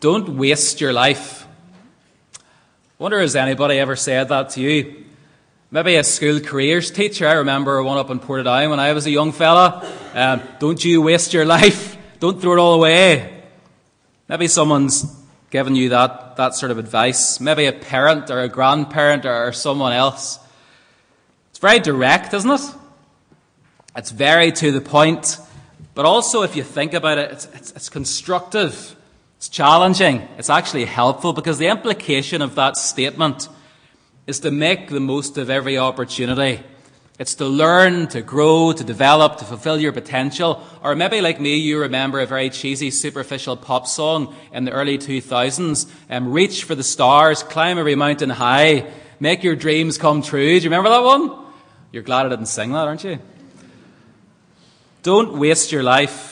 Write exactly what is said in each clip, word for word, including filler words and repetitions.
Don't waste your life. I wonder, has anybody ever said that to you? Maybe a school careers teacher. I remember one up in Portadown when I was a young fella. Um, don't you waste your life. Don't throw it all away. Maybe someone's given you that, that sort of advice. Maybe a parent or a grandparent or, or someone else. It's very direct, isn't it? It's very to the point. But also, if you think about it, it's, it's, it's constructive. It's challenging. It's actually helpful, because the implication of that statement is to make the most of every opportunity. It's to learn, to grow, to develop, to fulfill your potential. Or maybe like me, you remember a very cheesy, superficial pop song in the early two thousands. Um, reach for the stars, climb every mountain high, make your dreams come true. Do you remember that one? You're glad I didn't sing that, aren't you? Don't waste your life.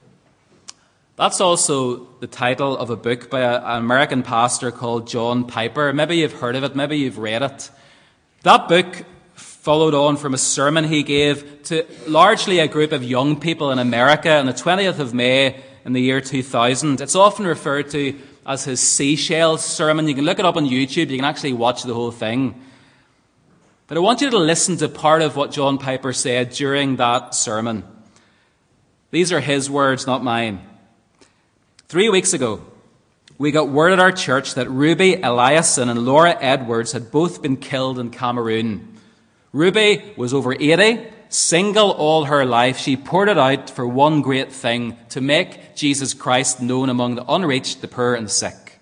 That's also the title of a book by a, an American pastor called John Piper. Maybe you've heard of it, maybe you've read it. That book followed on from a sermon he gave to largely a group of young people in America on the twentieth of May in the year two thousand. It's often referred to as his Seashells sermon. You can look it up on YouTube. You can actually watch the whole thing. But I want you to listen to part of what John Piper said during that sermon. These are his words, not mine. Three weeks ago, we got word at our church that Ruby Eliason and Laura Edwards had both been killed in Cameroon. Ruby was over eighty, single all her life. She poured it out for one great thing: to make Jesus Christ known among the unreached, the poor and the sick.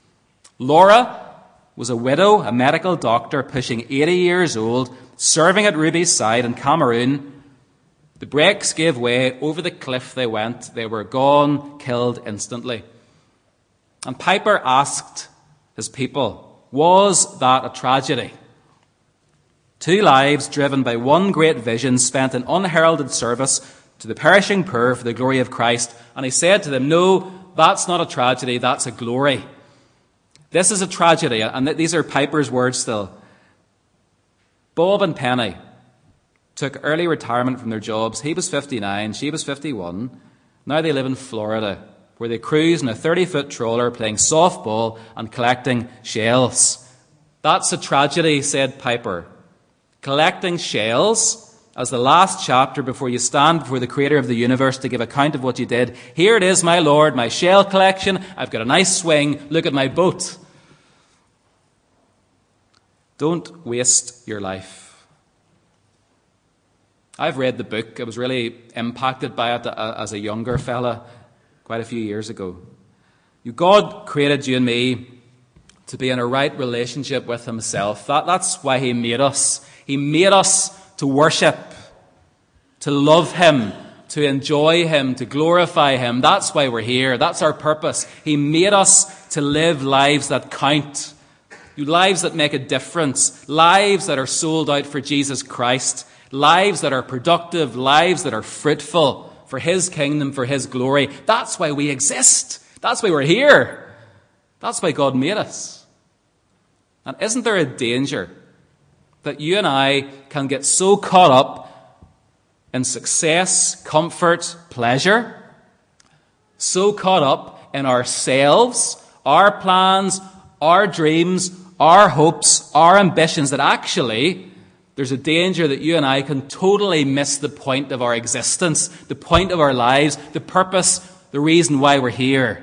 Laura was a widow, a medical doctor, pushing eighty years old, serving at Ruby's side in Cameroon. The brakes gave way, over the cliff they went. They were gone, killed instantly. And Piper asked his people, was that a tragedy? Two lives driven by one great vision, spent in unheralded service to the perishing poor for the glory of Christ. And he said to them, no, that's not a tragedy, that's a glory. This is a tragedy, and these are Piper's words still. Bob and Penny took early retirement from their jobs. He was fifty-nine, she was fifty-one. Now they live in Florida, where they cruise in a thirty-foot trawler playing softball and collecting shells. That's a tragedy, said Piper. Collecting shells as the last chapter before you stand before the creator of the universe to give account of what you did. Here it is, my Lord, my shell collection. I've got a nice swing. Look at my boat. Don't waste your life. I've read the book. I was really impacted by it as a younger fella quite a few years ago. God created you and me to be in a right relationship with himself. That, that's why he made us. He made us to worship, to love him, to enjoy him, to glorify him. That's why we're here. That's our purpose. He made us to live lives that count, lives that make a difference, lives that are sold out for Jesus Christ. Lives that are productive, lives that are fruitful for his kingdom, for his glory. That's why we exist. That's why we're here. That's why God made us. And isn't there a danger that you and I can get so caught up in success, comfort, pleasure, so caught up in ourselves, our plans, our dreams, our hopes, our ambitions, that actually there's a danger that you and I can totally miss the point of our existence, the point of our lives, the purpose, the reason why we're here.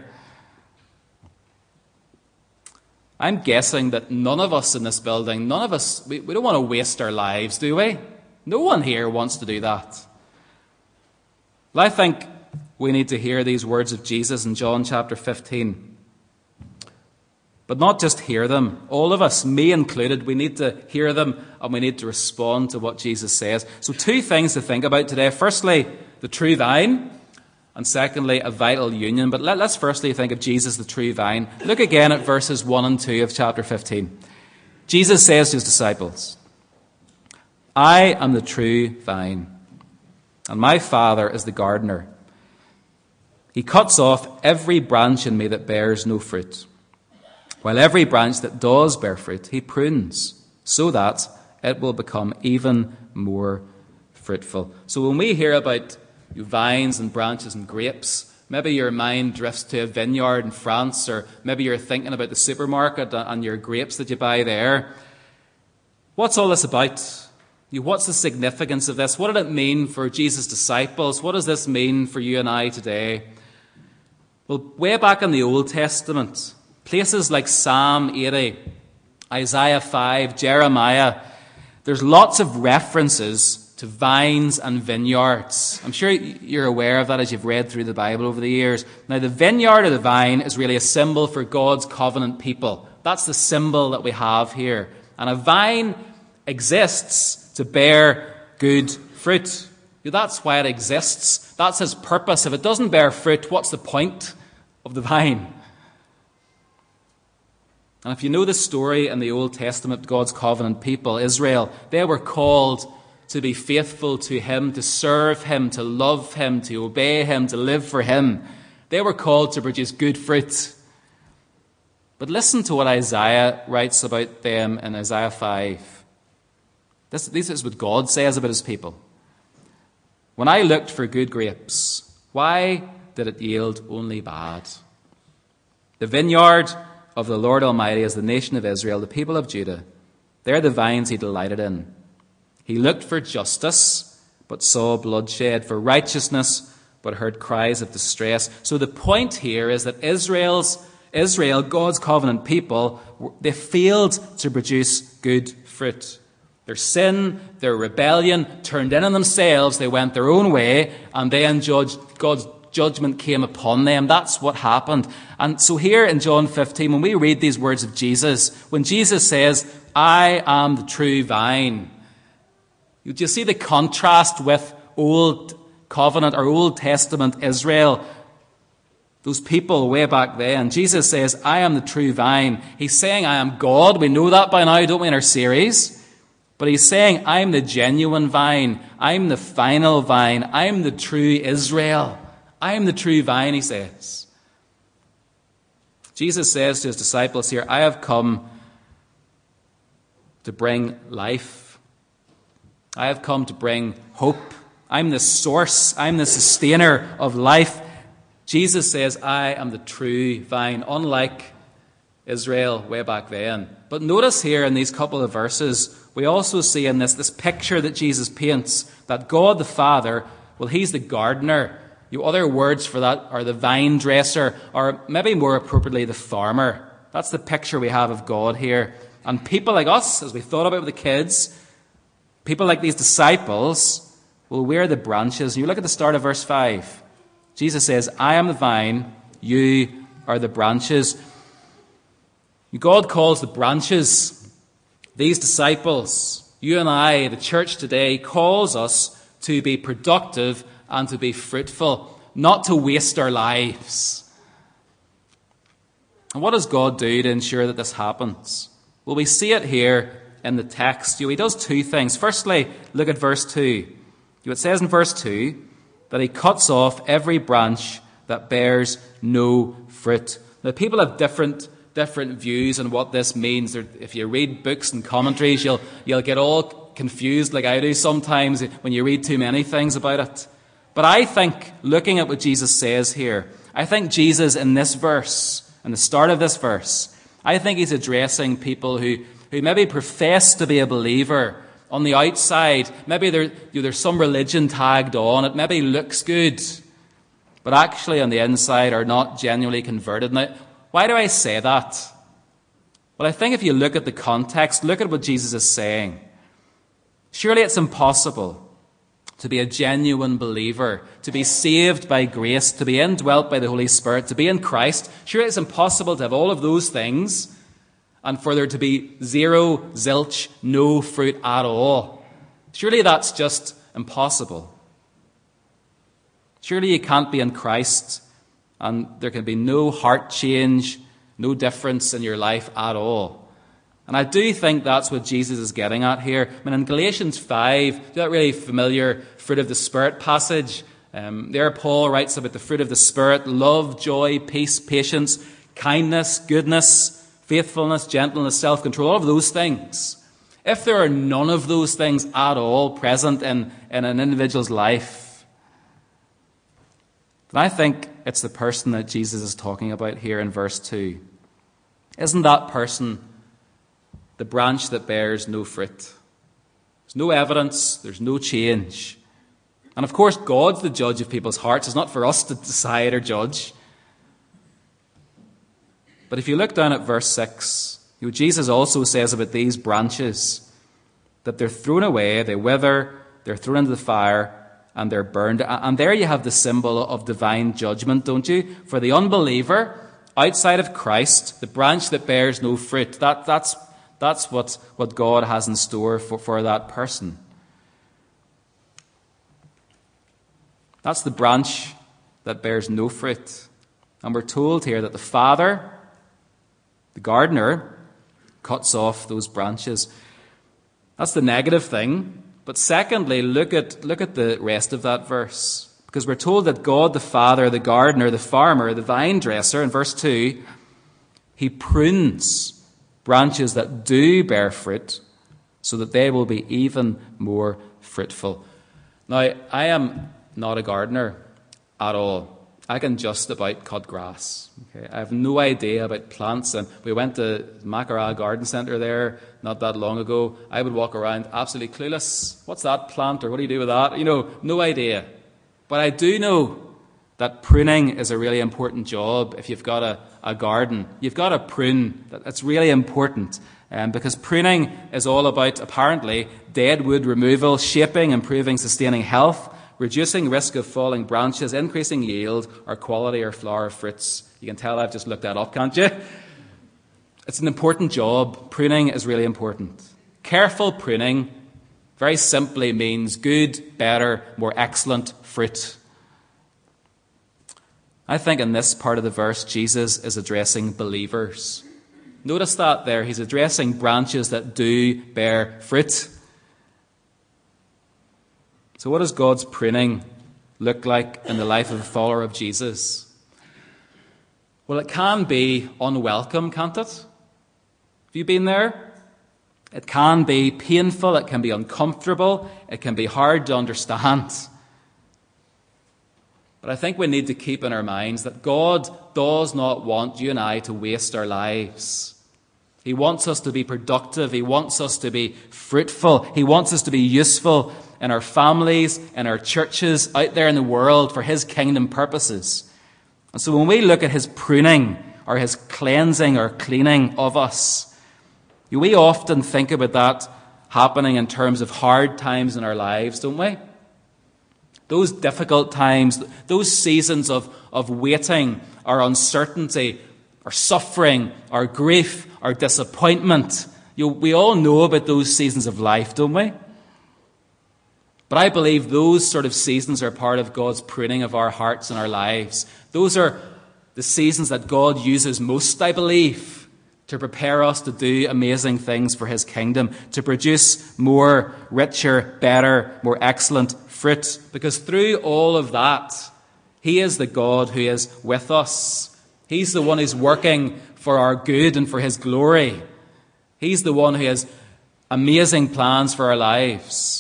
I'm guessing that none of us in this building, none of us, we, we don't want to waste our lives, do we? No one here wants to do that. Well, I think we need to hear these words of Jesus in John chapter fifteen. But not just hear them. All of us, me included, we need to hear them and we need to respond to what Jesus says. So two things to think about today. Firstly, the true vine. And secondly, a vital union. But let, let's firstly think of Jesus, the true vine. Look again at verses one and two of chapter fifteen. Jesus says to his disciples, I am the true vine, and my Father is the gardener. He cuts off every branch in me that bears no fruit, while every branch that does bear fruit, he prunes, so that it will become even more fruitful. So when we hear about vines and branches and grapes, Maybe your mind drifts to a vineyard in France, or maybe you're thinking about the supermarket and your grapes that you buy there. What's all this about? What's the significance of this? What did it mean for Jesus' disciples? What does this mean for you and I today? Well, way back in the Old Testament, places like Psalm eighty, Isaiah five, Jeremiah, there's lots of references to vines and vineyards. I'm sure you're aware of that as you've read through the Bible over the years. Now, the vineyard or the vine is really a symbol for God's covenant people. That's the symbol that we have here. And a vine exists to bear good fruit. That's why it exists. That's its purpose. If it doesn't bear fruit, what's the point of the vine? And if you know the story in the Old Testament, God's covenant people, Israel, they were called to be faithful to him, to serve him, to love him, to obey him, to live for him. They were called to produce good fruit. But listen to what Isaiah writes about them in Isaiah five. This, this is what God says about his people. When I looked for good grapes, why did it yield only bad? The vineyard of the Lord Almighty is the nation of Israel, the people of Judah. They're the vines he delighted in. He looked for justice, but saw bloodshed, for righteousness, but heard cries of distress. So the point here is that Israel's, Israel, God's covenant people, they failed to produce good fruit. Their sin, their rebellion turned in on themselves. They went their own way, and then judged, God's judgment came upon them. That's what happened. And so here in John fifteen, when we read these words of Jesus, when Jesus says, I am the true vine, do you see the contrast with Old Covenant or Old Testament Israel? Those people way back then. Jesus says, I am the true vine. He's saying, I am God. We know that by now, don't we, in our series? But he's saying, I'm the genuine vine. I'm the final vine. I'm the true Israel. I'm the true vine, he says. Jesus says to his disciples here, I have come to bring life. I have come to bring hope. I'm the source. I'm the sustainer of life. Jesus says, I am the true vine, unlike Israel way back then. But notice here in these couple of verses, we also see in this, this picture that Jesus paints, that God the Father, well, he's the gardener. You other words for that are the vine dresser, or maybe more appropriately, the farmer. That's the picture we have of God here. And people like us, as we thought about with the kids, people like these disciples, well, we're the branches. And you look at the start of verse five. Jesus says, I am the vine, you are the branches. God calls the branches, these disciples, you and I, the church today, calls us to be productive and to be fruitful, not to waste our lives. And what does God do to ensure that this happens? Well, we see it here in the text. He does two things. Firstly, look at verse two. It says in verse two that he cuts off every branch that bears no fruit. Now, people have different different views on what this means. If you read books and commentaries, you'll you'll get all confused like I do sometimes when you read too many things about it. But I think, looking at what Jesus says here, I think Jesus in this verse, in the start of this verse, I think he's addressing people who, who maybe profess to be a believer on the outside. Maybe there, you know, there's some religion tagged on. It maybe looks good, but actually on the inside are not genuinely converted. Now, why do I say that? Well, I think if you look at the context, look at what Jesus is saying. Surely it's impossible to be a genuine believer, to be saved by grace, to be indwelt by the Holy Spirit, to be in Christ. Surely it's impossible to have all of those things and for there to be zero, zilch, no fruit at all. Surely that's just impossible. Surely you can't be in Christ and there can be no heart change, no difference in your life at all. And I do think that's what Jesus is getting at here. I mean, in Galatians five, that really familiar fruit of the Spirit passage, um, there Paul writes about the fruit of the Spirit: love, joy, peace, patience, kindness, goodness, faithfulness, gentleness, self-control, all of those things. If there are none of those things at all present in, in an individual's life, then I think it's the person that Jesus is talking about here in verse two. Isn't that person the branch that bears no fruit? There's no evidence, there's no change. And of course, God's the judge of people's hearts. It's not for us to decide or judge. But if you look down at verse six, you know, Jesus also says about these branches that they're thrown away, they wither, they're thrown into the fire, and they're burned. And there you have the symbol of divine judgment, don't you? For the unbeliever, outside of Christ, the branch that bears no fruit, that, that's, that's what, what God has in store for, for that person. That's the branch that bears no fruit. And we're told here that the Father, the gardener, cuts off those branches. That's the negative thing. But secondly, look at, look at the rest of that verse. Because we're told that God the Father, the gardener, the farmer, the vine dresser, in verse two, he prunes branches that do bear fruit so that they will be even more fruitful. Now, I am not a gardener at all. I can just about cut grass. Okay? I have no idea about plants. And we went to Mackara Garden Centre there not that long ago. I would walk around absolutely clueless. What's that plant, or what do you do with that? You know, no idea. But I do know that pruning is a really important job. If you've got a, a garden, you've got to prune. That's really important. Um, because pruning is all about, apparently, dead wood removal, shaping, improving, sustaining health, reducing risk of falling branches, increasing yield or quality or flower of fruits. You can tell I've just looked that up, can't you? It's an important job. Pruning is really important. Careful pruning very simply means good, better, more excellent fruit. I think in this part of the verse, Jesus is addressing believers. Notice that there. He's addressing branches that do bear fruit. So what does God's pruning look like in the life of a follower of Jesus? Well, it can be unwelcome, can't it? Have you been there? It can be painful, it can be uncomfortable, it can be hard to understand. But I think we need to keep in our minds that God does not want you and I to waste our lives. He wants us to be productive. He wants us to be fruitful. He wants us to be useful in our families, in our churches, out there in the world for his kingdom purposes. And so when we look at his pruning or his cleansing or cleaning of us, we often think about that happening in terms of hard times in our lives, don't we? Those difficult times, those seasons of, of waiting or uncertainty or suffering or grief or disappointment. You know, we all know about those seasons of life, don't we? But I believe those sort of seasons are part of God's pruning of our hearts and our lives. Those are the seasons that God uses most, I believe, to prepare us to do amazing things for his kingdom, to produce more, richer, better, more excellent fruit. Because through all of that, he is the God who is with us. He's the one who's working for our good and for his glory. He's the one who has amazing plans for our lives.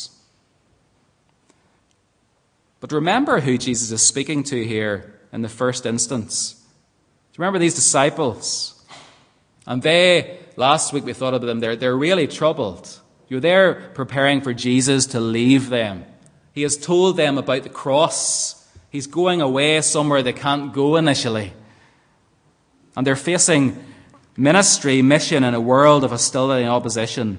But remember who Jesus is speaking to here in the first instance. Do you remember these disciples? And they, last week we thought about them, they're, they're really troubled. You're there preparing for Jesus to leave them. He has told them about the cross. He's going away somewhere they can't go initially. And they're facing ministry, mission in a world of hostility and opposition.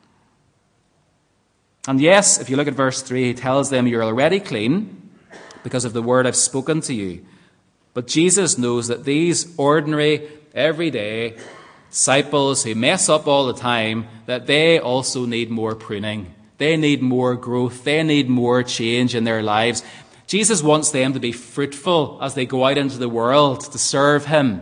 And yes, if you look at verse three, he tells them, you're already clean because of the word I've spoken to you. But Jesus knows that these ordinary, everyday disciples who mess up all the time, that they also need more pruning. They need more growth. They need more change in their lives. Jesus wants them to be fruitful as they go out into the world to serve him.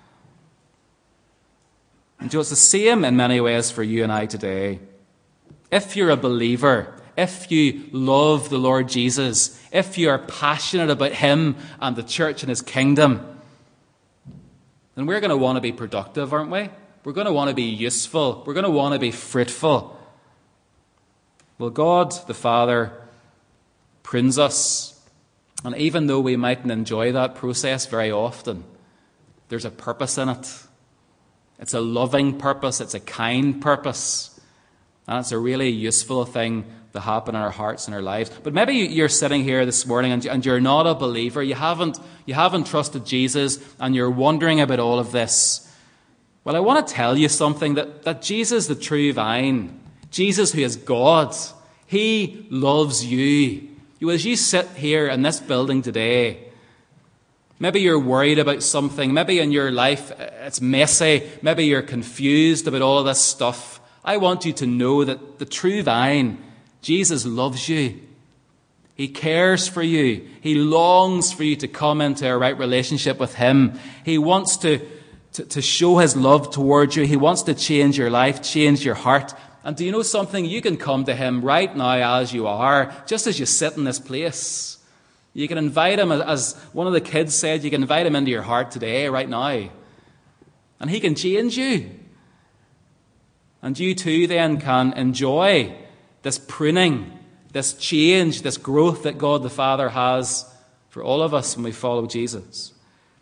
And so it's the same in many ways for you and I today. If you're a believer, if you love the Lord Jesus, if you are passionate about him and the church and his kingdom, then we're going to want to be productive, aren't we? We're going to want to be useful. We're going to want to be fruitful. Well, God, the Father, prunes us. And even though we mightn't enjoy that process very often, there's a purpose in it. It's a loving purpose. It's a kind purpose. And it's a really useful thing to happen in our hearts and our lives. But maybe you're sitting here this morning and you're not a believer. You haven't, you haven't trusted Jesus and you're wondering about all of this. Well, I want to tell you something, that, that Jesus, the true vine, Jesus who is God, he loves you. You, as you sit here in this building today, maybe you're worried about something. Maybe in your life it's messy. Maybe you're confused about all of this stuff. I want you to know that the true vine, Jesus, loves you. He cares for you. He longs for you to come into a right relationship with him. He wants to, to, to show his love towards you. He wants to change your life, change your heart. And do you know something? You can come to him right now as you are, just as you sit in this place. You can invite him, as one of the kids said, you can invite him into your heart today, right now. And he can change you. And you too then can enjoy this pruning, this change, this growth that God the Father has for all of us when we follow Jesus.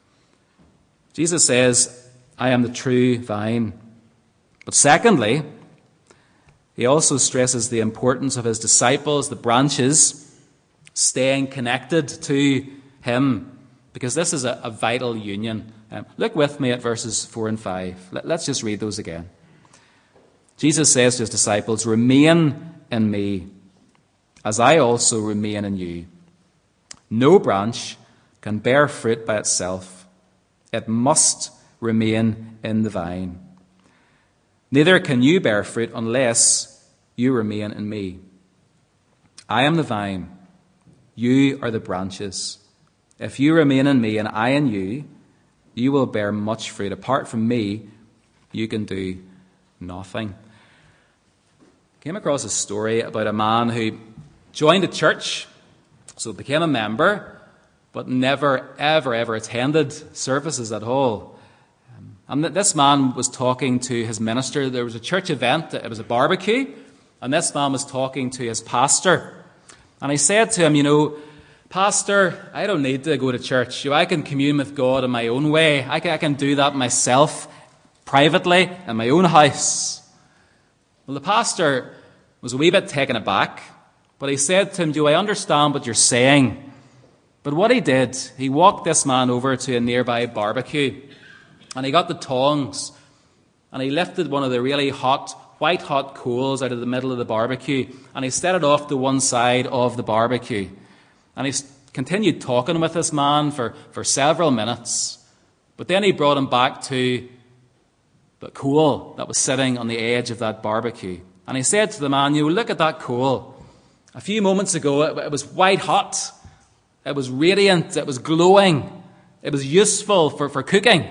Jesus says, I am the true vine. But secondly, he also stresses the importance of his disciples, the branches, staying connected to him, because this is a, a vital union. Um, look with me at verses four and five. Let, let's just read those again. Jesus says to his disciples, remain in me, as I also remain in you. No branch can bear fruit by itself. It must remain in the vine. Neither can you bear fruit unless you remain in me. I am the vine. You are the branches. If you remain in me and I in you, you will bear much fruit. Apart from me, you can do nothing. I came across a story about a man who joined a church, so became a member, but never, ever, ever attended services at all. And this man was talking to his minister. There was a church event, it was a barbecue, and this man was talking to his pastor. And he said to him, you know, Pastor, I don't need to go to church. You know, I can commune with God in my own way. I can, I can do that myself, privately, in my own house. Well, the pastor was a wee bit taken aback, but he said to him, do I understand what you're saying? But what he did, he walked this man over to a nearby barbecue, and he got the tongs, and he lifted one of the really hot, white hot coals out of the middle of the barbecue, and he set it off to one side of the barbecue. And he continued talking with this man for, for several minutes. But then he brought him back to the coal that was sitting on the edge of that barbecue. And he said to the man, you know, look at that coal. A few moments ago, it, it was white hot. It was radiant. It was glowing. It was useful for, for cooking.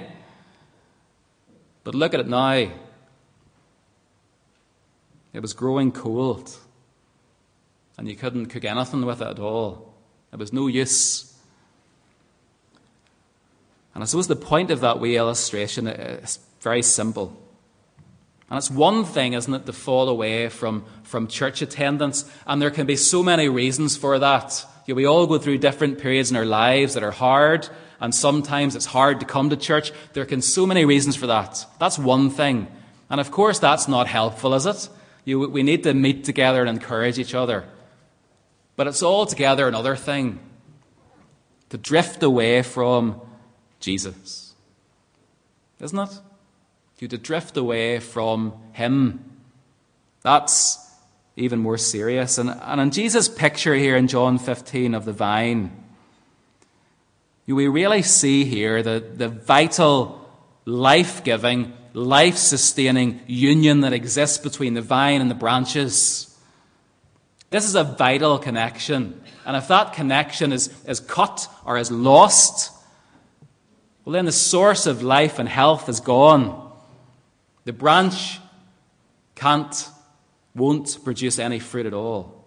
But look at it now. It was growing cold. And you couldn't cook anything with it at all. It was no use. And I suppose the point of that wee illustration is very simple. And it's one thing, isn't it, to fall away from, from church attendance. And there can be so many reasons for that. You know, we all go through different periods in our lives that are hard. And sometimes it's hard to come to church. There can be so many reasons for that. That's one thing. And of course, that's not helpful, is it? You, we need to meet together and encourage each other. But it's altogether another thing to drift away from Jesus. Isn't it? You to drift away from him. That's even more serious. And, and in Jesus' picture here in John fifteen of the vine, we really see here the, the vital, life-giving, life-sustaining union that exists between the vine and the branches. This is a vital connection. And if that connection is, is cut or is lost, well, then the source of life and health is gone. The branch can't, won't produce any fruit at all.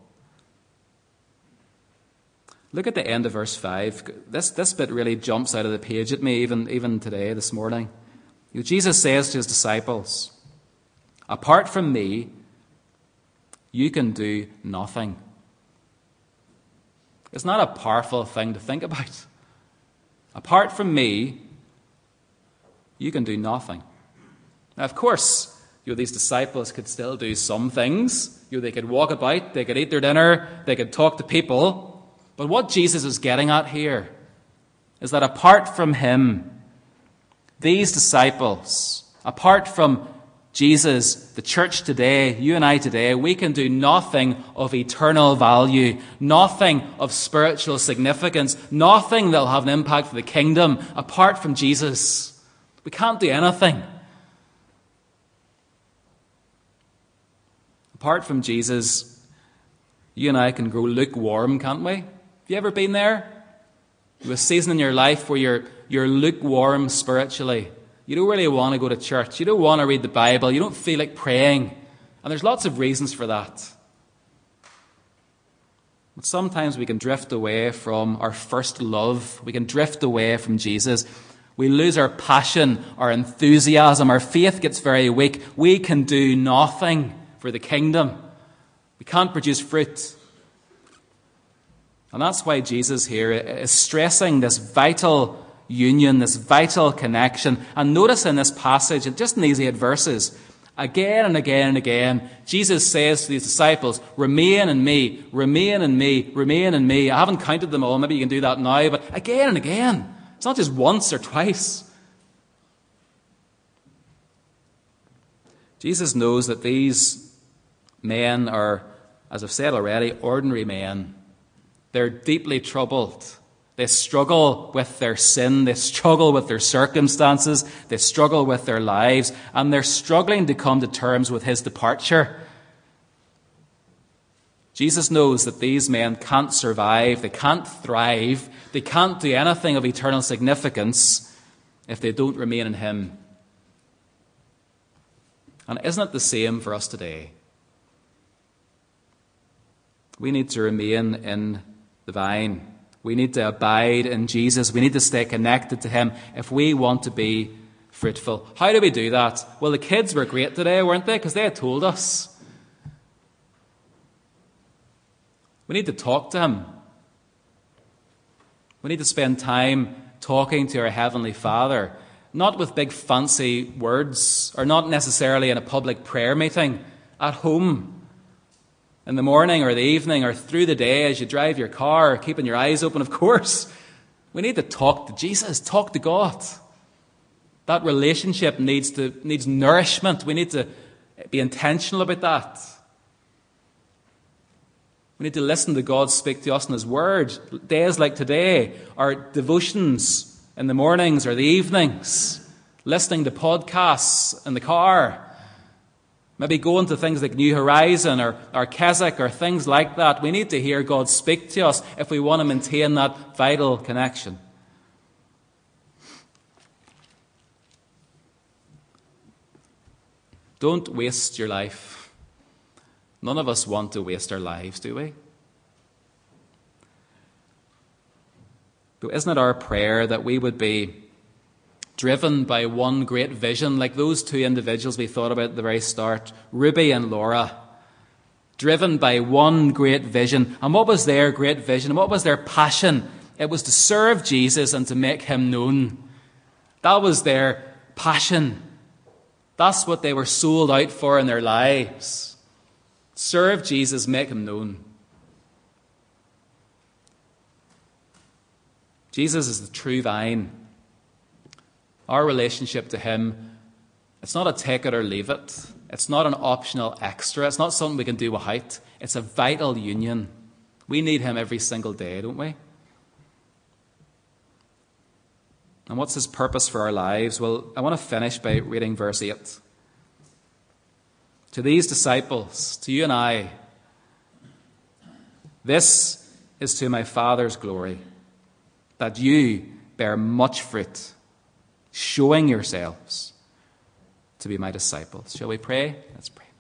Look at the end of verse five. This, this bit really jumps out of the page at me, even, even today, this morning. Jesus says to his disciples, apart from me, you can do nothing. It's not a powerful thing to think about. Apart from me, you can do nothing. Now, of course, you know, these disciples could still do some things. You know, they could walk about, they could eat their dinner, they could talk to people. But what Jesus is getting at here is that apart from him, these disciples, apart from Jesus, the church today, you and I today, we can do nothing of eternal value, nothing of spiritual significance, nothing that will have an impact for the kingdom apart from Jesus. We can't do anything. Apart from Jesus, you and I can grow lukewarm, can't we? Have you ever been there? A season in your life where you're, you're lukewarm spiritually. You don't really want to go to church. You don't want to read the Bible. You don't feel like praying. And there's lots of reasons for that. But sometimes we can drift away from our first love. We can drift away from Jesus. We lose our passion, our enthusiasm. Our faith gets very weak. We can do nothing for the kingdom. We can't produce fruit. And that's why Jesus here is stressing this vital union, this vital connection. And notice in this passage, just in these eight verses, again and again and again, Jesus says to these disciples, remain in me, remain in me, remain in me. I haven't counted them all. Maybe you can do that now. But again and again. It's not just once or twice. Jesus knows that these men are, as I've said already, ordinary men. They're deeply troubled. They struggle with their sin. They struggle with their circumstances. They struggle with their lives. And they're struggling to come to terms with his departure. Jesus knows that these men can't survive. They can't thrive. They can't do anything of eternal significance if they don't remain in him. And isn't it the same for us today? We need to remain in the vine. We need to abide in Jesus. We need to stay connected to him if we want to be fruitful. How do we do that? Well, the kids were great today, weren't they? Because they had told us. We need to talk to him. We need to spend time talking to our Heavenly Father, not with big fancy words, or not necessarily in a public prayer meeting, at home. In the morning or the evening or through the day as you drive your car, keeping your eyes open, of course. We need to talk to Jesus, talk to God. That relationship needs to needs nourishment. We need to be intentional about that. We need to listen to God speak to us in his word. Days like today, our devotions in the mornings or the evenings, listening to podcasts in the car. Maybe going to things like New Horizon or, or Keswick or things like that. We need to hear God speak to us if we want to maintain that vital connection. Don't waste your life. None of us want to waste our lives, do we? But isn't it our prayer that we would be driven by one great vision, like those two individuals we thought about at the very start, Ruby and Laura, driven by one great vision. And what was their great vision? What was their passion? It was to serve Jesus and to make him known. That was their passion. That's what they were sold out for in their lives. Serve Jesus, make him known. Jesus is the true vine. Our relationship to him, it's not a take it or leave it. It's not an optional extra. It's not something we can do without. It's a vital union. We need him every single day, don't we? And what's his purpose for our lives? Well, I want to finish by reading verse eight. To these disciples, to you and I, this is to my Father's glory, that you bear much fruit, showing yourselves to be my disciples. Shall we pray? Let's pray.